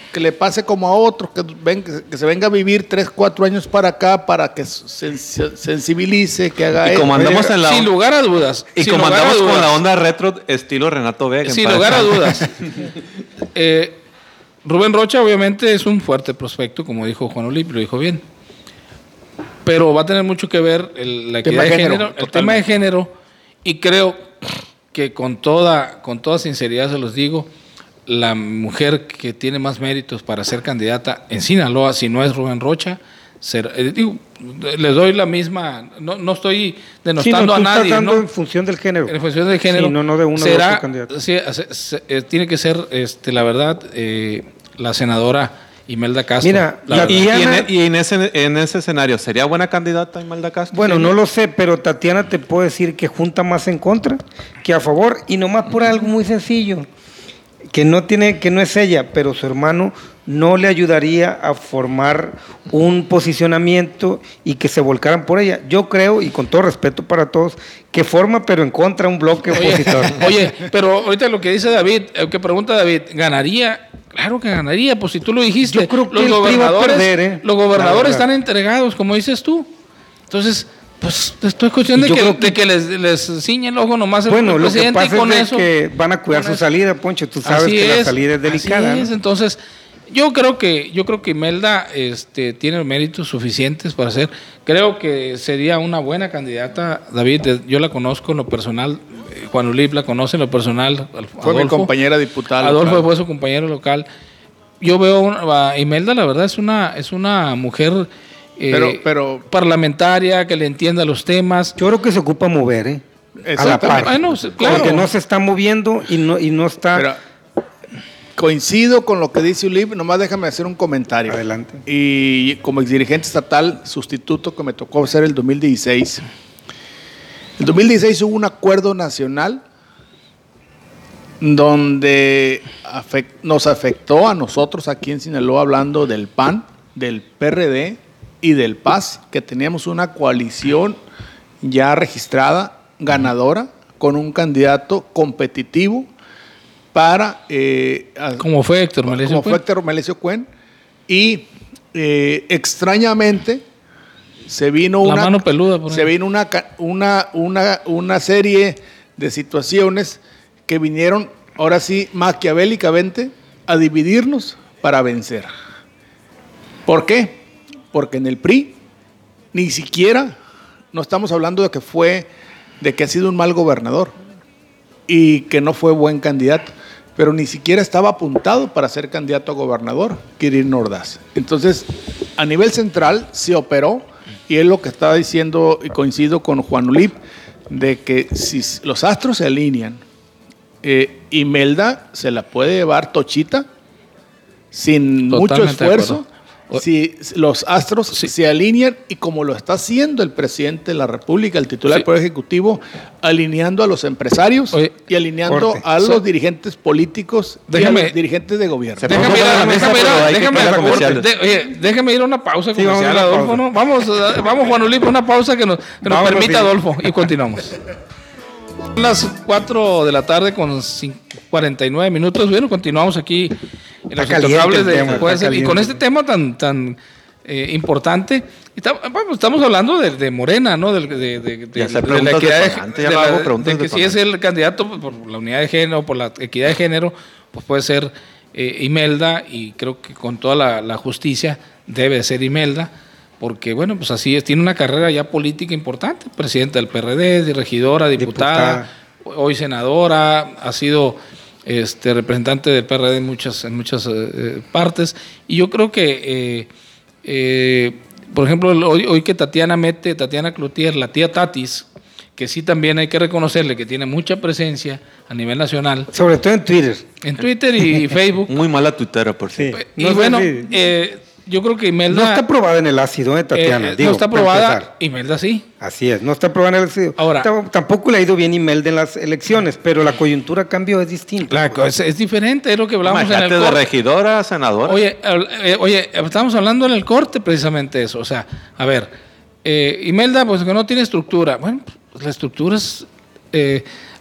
que le pase como a otros, que, ven, que se venga a vivir tres, cuatro años para acá para que se, se sensibilice, que haga y como esto. andamos en la Sin lugar a dudas. y sin como lugar a andamos dudas, con la onda retro estilo Renato Vega. Sin lugar a dudas. eh, Rubén Rocha obviamente es un fuerte prospecto, como dijo Juan Olip, lo dijo bien. Pero va a tener mucho que ver el, la equidad de género, género el tema de género, y creo que con toda, con toda sinceridad se los digo, la mujer que tiene más méritos para ser candidata en Sinaloa, si no es Rubén Rocha, ser, eh, digo, les doy la misma, no, no estoy denostando sí, no, a tú nadie. Estás dando ¿no? en función del género. En función del género. Sí, no, no de uno será, de otro candidato. Sí, se, se, eh, tiene que ser, este, la verdad, eh, la senadora Imelda Castro. Mira, la la verdad. Y, Tatiana, en, y en ese en ese escenario, ¿sería buena candidata Imelda Castro? bueno, ¿Sí? no lo sé, pero Tatiana te puedo decir que junta más en contra que a favor, y nomás por algo muy sencillo, que no tiene, que no es ella, pero su hermano no le ayudaría a formar un posicionamiento y que se volcaran por ella. Yo creo, y con todo respeto para todos, que forma pero en contra un bloque opositor. Oye, oye, pero ahorita lo que dice David, lo que pregunta David, ¿ganaría? Claro que ganaría, pues si tú lo dijiste. Yo creo que los el P R I va a gobernadores, perder, ¿eh? los La gobernadores verdad. están entregados, como dices tú. Entonces, pues esto es cuestión Y de yo que, creo que- de que les, les ciñe el ojo nomás el Bueno, lo que presidente, y pasa con es de eso. que van a cuidar con su eso. salida, Poncho. Tú sabes Así que la es, salida es delicada. así es. ¿no? Entonces, yo creo que yo creo que Imelda este, tiene méritos suficientes para ser. Creo que sería una buena candidata. David, de- yo la conozco en lo personal. eh, Juan Olip la conoce en lo personal. Adolfo, Fue mi compañera diputada. Adolfo local. fue su compañero local. Yo veo una- a Imelda, la verdad, es una es una mujer eh, Pero- pero- parlamentaria que le entienda los temas. Yo creo que se ocupa mover, ¿eh? A la Exactamente. par. Bueno, sí, claro. Porque no se está moviendo y no, y no está... Pero coincido con lo que dice Ulip, nomás déjame hacer un comentario. Adelante. Y como exdirigente estatal, sustituto que me tocó hacer el dos mil dieciséis. El dos mil dieciséis hubo un acuerdo nacional donde afect- nos afectó a nosotros aquí en Sinaloa, hablando del P A N, del P R D y del P A S, que teníamos una coalición ya registrada, ganadora, con un candidato competitivo para... eh, a- Como fue Héctor Melesio como fue Cuen. Héctor Melesio Cuen. Y eh, extrañamente se vino La una, mano peluda, por se ahí. vino una, ca- una, una, una serie de situaciones que vinieron, ahora sí, maquiavélicamente, a dividirnos para vencer. ¿Por qué? Porque en el P R I ni siquiera, no estamos hablando de que fue, de que ha sido un mal gobernador y que no fue buen candidato, pero ni siquiera estaba apuntado para ser candidato a gobernador, Kirin Ordaz. Entonces, a nivel central se operó, y es lo que estaba diciendo, y coincido con Juan Ulip, de que si los astros se alinean, eh, Imelda se la puede llevar tochita, sin mucho Totalmente de esfuerzo, acuerdo. si los astros se alinean, y como lo está haciendo el presidente de la República, el titular Sí. del Poder Ejecutivo, alineando a los empresarios Oye, y alineando corte. a los So- dirigentes políticos y Déjame- a los dirigentes de gobierno. Se Déjame puso ir, sobre a, la mesa, déjame ir, pero a- hay que déjame, ir a a- comerciales. de- oye, déjame ir a una pausa Sí, vamos a comercial, una Adolfo, pausa. ¿no? Vamos, eh, vamos Juan Ulipo, una pausa que nos, que nos Vámonos, permita sí. Adolfo, y continuamos. Son las cuatro de la tarde con cin- cuarenta y nueve minutos. Bueno, continuamos aquí en Está los caliente intocables el de tema, puede está ser, y con caliente. este tema tan tan eh, importante. Y tam- bueno, estamos hablando de, de Morena, ¿no? Del- De, de, de- Y hacer de preguntas equidad detonantes, ya de no la- hago preguntas de que si es detonantes. el candidato por, por la unidad de género, por la equidad de género, pues puede ser eh, Imelda, y creo que con toda la, la justicia debe ser Imelda, porque bueno, pues así es, tiene una carrera ya política importante, presidenta del P R D, regidora, diputada, hoy senadora, ha sido este representante del P R D en muchas, en muchas eh, partes, y yo creo que eh, eh, por ejemplo, hoy, hoy que Tatiana mete, Tatiana Cloutier, la tía Tatis, que sí también hay que reconocerle que tiene mucha presencia a nivel nacional, Sobre todo en Twitter. en Twitter y Facebook. Muy mala tuitera, por Sí. cierto. Y No sé bueno, si- eh, yo creo que Imelda... No está aprobada en el ácido, ¿eh, Tatiana? eh, Digo, no está para aprobada, empezar. Imelda sí. Así es, no está aprobada en el ácido. Ahora- Tam- Tampoco le ha ido bien Imelda en las elecciones, pero la coyuntura cambió, es distinta. La cosa es, es diferente, es lo que hablamos en el Imagínate de corte. regidora a senadora. Oye, habl- eh, oye, estamos hablando en el corte precisamente eso. O sea, a ver, eh, Imelda, pues que no tiene estructura. Bueno, pues la estructura es, eh,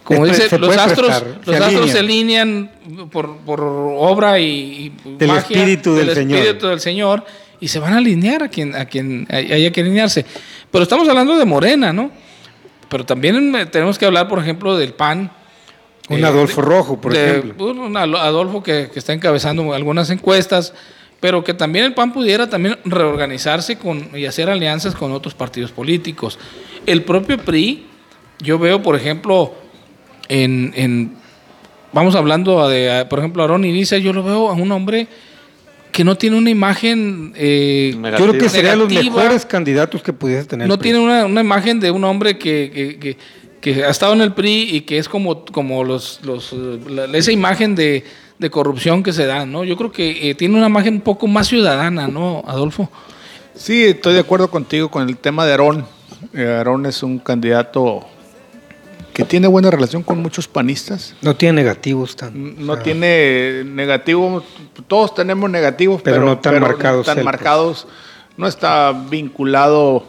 como Es- dice, se los puede astros, prestar, los se astros se alinean. alinean por, por obra y, y Del espíritu del Señor. espíritu del Señor y se van a alinear a quien, a quien haya que alinearse. Pero estamos hablando de Morena, ¿no? Pero también tenemos que hablar, por ejemplo, del P A N. Un eh, Adolfo de- Rojo, por de- ejemplo. Un Adolfo que, que está encabezando algunas encuestas, pero que también el P A N pudiera también reorganizarse con, y hacer alianzas con otros partidos políticos. El propio P R I, yo veo, por ejemplo, en, en vamos hablando de, por ejemplo, Aarón Iriza, yo lo veo a un hombre que no tiene una imagen eh, Yo creo que sería los negativa. mejores candidatos que pudiese tener. No el P R I. tiene una, una imagen de un hombre que, que, que, que ha estado en el P R I y que es como, como los, los eh, la- esa imagen de, de corrupción que se da, ¿no? Yo creo que eh, tiene una imagen un poco más ciudadana, ¿no, Adolfo? Sí, estoy de acuerdo contigo con el tema de Aarón. Eh, Aarón es un candidato que tiene buena relación con muchos panistas. No tiene negativos tan. No o sea, tiene negativo, todos tenemos negativos, Pero pero, no tan marcados tan él, pues. marcados. No está vinculado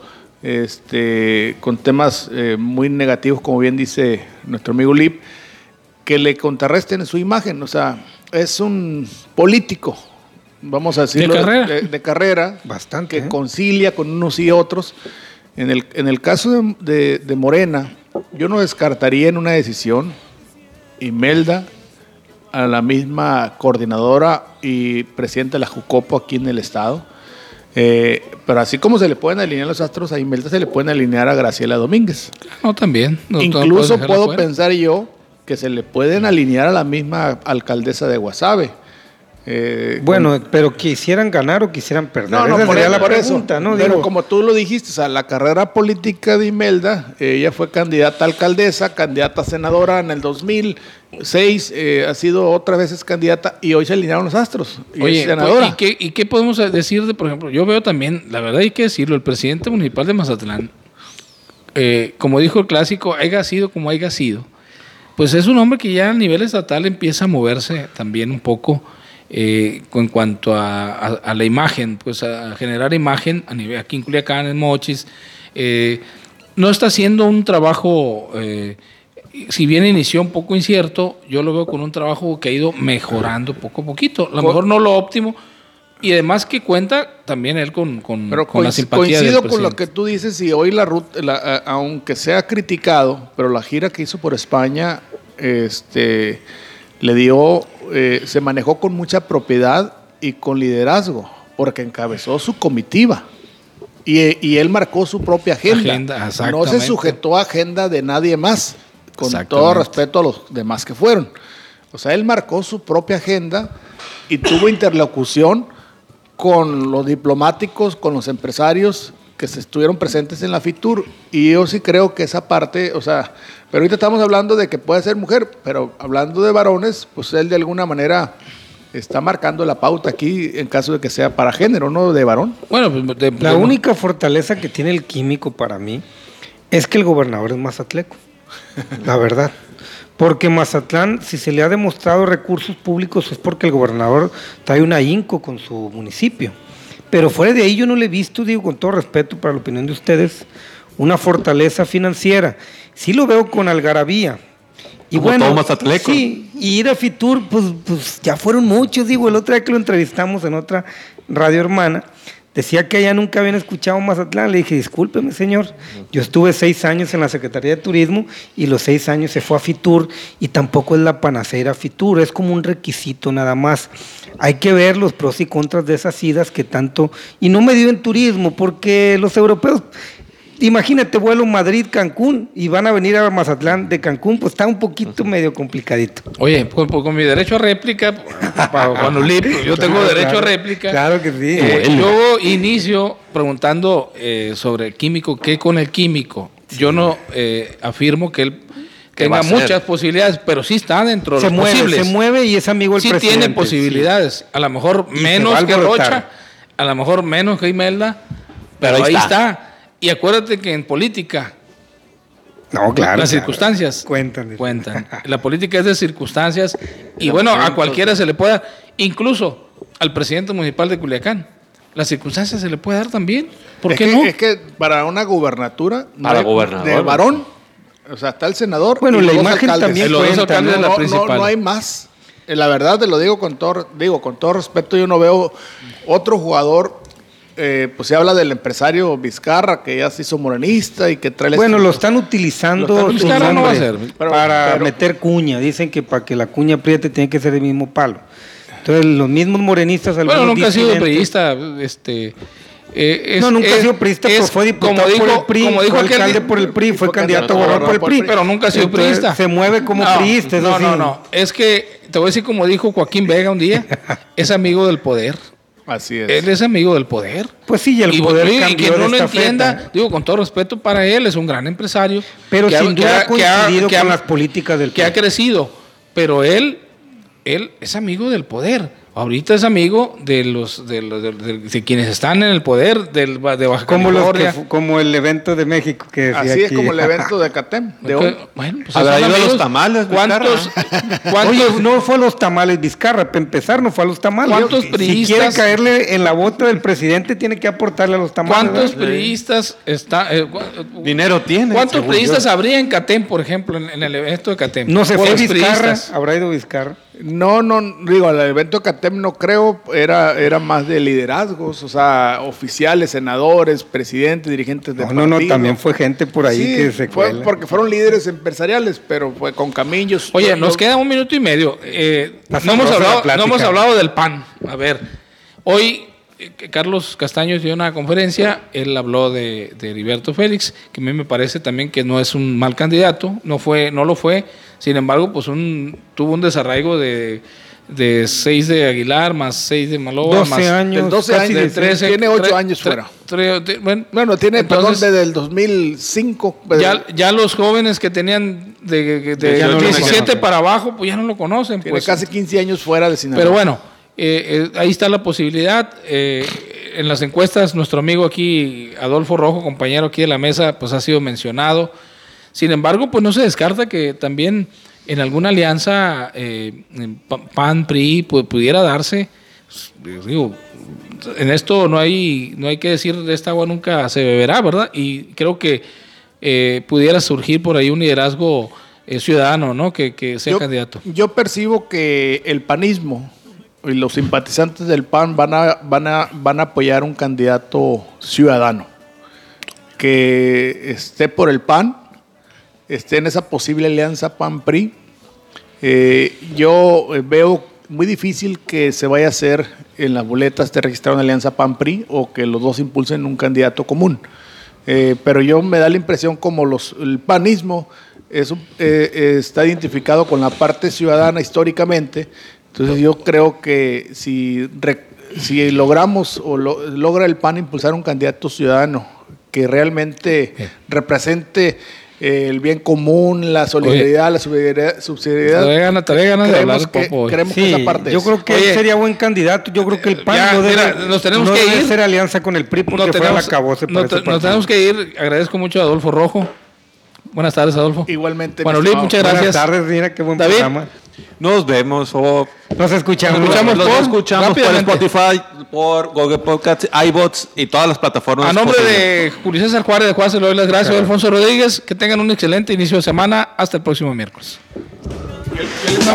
este, con temas eh, muy negativos, como bien dice nuestro amigo Lip, que le contrarresten su imagen. O sea, es un político, vamos a decirlo, De carrera. de, de carrera, Bastante, que ¿eh? concilia con unos y otros. En el, en el caso de, de- de Morena, yo no descartaría en una decisión Imelda a la misma coordinadora y presidenta de la Jucopo aquí en el estado. Eh, pero así como se le pueden alinear los astros a Imelda, se le pueden alinear a Graciela Domínguez. No, también. No, no puedes Incluso dejarla puedo fuera. pensar yo que se le pueden alinear a la misma alcaldesa de Guasave. Eh, Bueno, pero quisieran ganar o quisieran perder. no, no, Esa por, sería eso, la por pregunta, eso. ¿no? Pero Digo, como tú lo dijiste, o sea, la carrera política de Imelda, eh, ella fue candidata a alcaldesa, candidata a senadora en el dos mil seis, eh, ha sido otras veces candidata y hoy se alinearon los astros. Y Oye, es senadora. ¿y qué, ¿y qué podemos decir de, por ejemplo, yo veo también, la verdad hay que decirlo, el presidente municipal de Mazatlán, eh, como dijo el clásico, haya sido como haya sido, pues es un hombre que ya a nivel estatal empieza a moverse también un poco eh, en cuanto a, a, a la imagen, pues a generar imagen a nivel aquí en Culiacán, en Mochis. Eh, no está haciendo un trabajo, eh, si bien inició un poco incierto, yo lo veo con un trabajo que ha ido mejorando poco a poquito. A lo mejor no lo óptimo, y además que cuenta también él con, con, Pero con la coinc- simpatía coincido del con lo presidente. que tú dices y hoy la ruta, la- a- aunque sea criticado, pero la gira que hizo por España, este, le dio, eh, se manejó con mucha propiedad y con liderazgo, porque encabezó su comitiva y, y él marcó su propia agenda. Agenda, no exactamente. se sujetó a agenda de nadie más, con todo Exactamente. respeto a los demás que fueron. O sea, él marcó su propia agenda y tuvo interlocución con los diplomáticos, con los empresarios que se estuvieron presentes en la FITUR. Y yo sí creo que esa parte, o sea, pero ahorita estamos hablando de que puede ser mujer, pero hablando de varones, pues él de alguna manera está marcando la pauta aquí en caso de que sea para género, no de varón. Bueno, pues, de- la de- única fortaleza que tiene el químico para mí es que el gobernador es mazatleco. La verdad. Porque Mazatlán, si se le ha demostrado recursos públicos, es porque el gobernador trae un ahínco con su municipio. Pero fuera de ahí yo no le he visto, digo con todo respeto para la opinión de ustedes, una fortaleza financiera. Sí lo veo con algarabía. Y Como bueno, todo mazatleco. sí, y ir a Fitur, pues, pues ya fueron muchos, digo, el otro día que lo entrevistamos en otra radio hermana, decía que allá nunca habían escuchado Mazatlán. Le dije, discúlpeme, señor, yo estuve seis años en la Secretaría de Turismo y los seis años se fue a Fitur y tampoco es la panacea Fitur, es como un requisito nada más. Hay que ver los pros y contras de esas idas que tanto... Y no me dio en turismo porque los europeos... Imagínate, vuelo Madrid-Cancún y van a venir a Mazatlán de Cancún, pues está un poquito medio complicadito. Oye, con, con mi derecho a réplica, para Juan Ulip, yo tengo Claro, derecho claro. a réplica. Claro que sí. Eh, yo inicio preguntando eh, sobre el químico, ¿qué con el químico? Yo no eh, afirmo que él ¿Qué tenga va a hacer? muchas posibilidades, pero sí está dentro de Se los mueve, posibles. se mueve y es amigo del Sí presidente. tiene posibilidades, a lo mejor Y se menos va a que alborotar. Rocha, a lo mejor menos que Imelda, pero, Pero ahí ahí está. está. Y acuérdate que en política No, claro. las claro. circunstancias Cuentan. cuentan. La política es de circunstancias y bueno, a cualquiera se le puede dar, incluso al presidente municipal de Culiacán, las circunstancias se le puede dar también. ¿Por es qué que, no? Es que para una gubernatura, no Para hay- gobernador. de varón, O sea, está el senador. Bueno, y la los dos imagen alcaldes. también Los dos cuenta, alcaldes de ¿no? la no, no, principal. no hay más. Eh, La verdad, te lo digo con todo, digo, con todo respeto, yo no veo otro jugador. Eh, pues se habla del empresario Vizcarra, que ya se hizo morenista y que trae... la Bueno, lo estructura. están utilizando Lo están su utilizando, no va a nombre ser. Pero- para pero- meter cuña. Dicen que para que la cuña apriete tiene que ser el mismo palo. Entonces, los mismos morenistas... Bueno, algunos nunca ha sido disidentes- priista. Este, eh, es- No, nunca es- ha sido priista, es pero fue diputado como dijo, por el P R I, como dijo fue aquel- alcalde por el P R I, fue fue candidato a candidato gobernador por el P R I. pero nunca ha sido Entonces, priista. se mueve como No, priista, eso No, sí. no, no. Es que, te voy a decir como dijo Joaquín Vega un día, es amigo del poder. Así es. Él es amigo del poder. Pues sí, y el y, poder y- y cambió que no de lo estafeta. entienda, digo, con todo respeto para él, es un gran empresario. Pero que ha- sin que duda ha- ha coincidido que ha- con que ha- las políticas del que ha P R I. crecido, pero él, él es amigo del poder. Ahorita es amigo de los de, los, de, de- de quienes están en el poder del, de Baja Como, los que California. fu- como el evento de México que decía Así es aquí. como el evento de Catem, de Ok, hoy. Bueno, pues ¿Habrá son ido a los amigos. tamales, ¿Cuántos, cuántos, Oye, no fue a los tamales Vizcarra, para empezar no fue a los tamales. ¿Cuántos Si priistas- quiere caerle en la bota del presidente, tiene que aportarle a los tamales. cuántos ¿verdad? priistas está, eh, cu- Dinero tiene. ¿Cuántos según priistas yo. habría en Catem, por ejemplo, en, en el evento de Catem? No se fue Puros Vizcarra, priistas. habrá ido Vizcarra. No, no, digo, al evento de Catem no creo, era, era más de liderazgos, o sea, oficiales, senadores, presidentes, dirigentes de No, no, no, partido. también fue gente por ahí Sí, que se fue cuela. porque fueron líderes empresariales, pero fue con Camillos. Oye, Yo- nos yo- queda un minuto y medio. Eh, Está no, hemos sabrosa la hablado, plática. no hemos hablado del P A N. A ver, hoy eh, Carlos Castaños dio una conferencia, él habló de, de Heriberto Félix, que a mí me parece también que no es un mal candidato, no fue, no lo fue, sin embargo, pues un, tuvo un desarraigo de, de seis de Aguilar, más seis de Maloba, doce más años, del doce casi años, de del trece, tiene ocho tre- años tre- fuera. tre- tre- bueno, Bueno, tiene, entonces, perdón, desde el dos mil cinco. ya, ya los jóvenes que tenían de, de Ya no lo diecisiete conocen. para abajo, pues ya no lo conocen. Tiene Pues, casi quince años fuera de Sinaloa. pero bueno, eh, eh, ahí está la posibilidad. Eh, en las encuestas, nuestro amigo aquí, Adolfo Rojo, compañero aquí de la mesa, pues ha sido mencionado. Sin embargo, pues no se descarta que también en alguna alianza eh, en P- P A N, P R I, pues, pudiera darse. Pues, digo, en esto no hay, no hay que decir de esta agua nunca se beberá, ¿verdad? Y creo que eh, pudiera surgir por ahí un liderazgo eh, ciudadano, ¿no? Que, que sea yo, candidato. yo percibo que el panismo y los simpatizantes del P A N van a, van a, van a apoyar un candidato ciudadano que esté por el P A N, esté en esa posible alianza P A N-P R I. Eh, yo eh, veo muy difícil que se vaya a hacer en las boletas esté registrada una alianza P A N-P R I o que los dos impulsen un candidato común. Eh, pero yo me da la impresión como los, el panismo es, un- eh, eh, está identificado con la parte ciudadana históricamente. Entonces yo creo que si, re- si logramos o lo- logra el P A N impulsar un candidato ciudadano que realmente represente eh, el bien común, la solidaridad, la subsidiariedad, subsidiariedad, Te ganas, te ganas de creemos hablar, que, Popo, hoy. creemos que Sí, esa parte yo es. creo que Oye, él sería buen candidato. Yo creo que el P A N ya, no debe, mira, nos tenemos no que debe ir. hacer alianza con el P R I porque No fue tenemos, al acabose no para te- ese nos partido. tenemos que ir. Agradezco mucho a Adolfo Rojo. Buenas tardes, Adolfo. Igualmente. Bueno, mi Luis, estimado. muchas Buenas gracias. tardes, mira qué buen David. programa. Nos vemos o Nos escuchamos. Nos escuchamos los por- escuchamos por rápidamente. Spotify, por Google Podcasts, iBots y todas las plataformas. A nombre posibles. de Julio César Juárez de Juárez, le doy las gracias a Alfonso Rodríguez. Que tengan un excelente inicio de semana. Hasta el próximo miércoles.